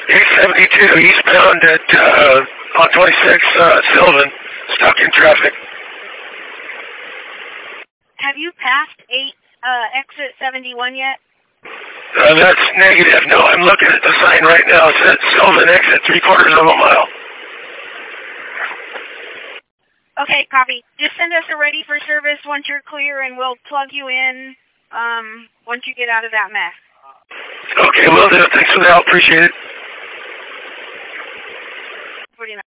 872 eastbound at on 26 Sylvan, stuck in traffic. Have you passed exit 71 yet? That's negative. No, I'm looking at the sign right now. It says Sylvan exit 3/4 of a mile. Okay, copy. Just send us a ready for service once you're clear, and we'll plug you in once you get out of that mess. Okay, will do. Thanks for the help. Appreciate it.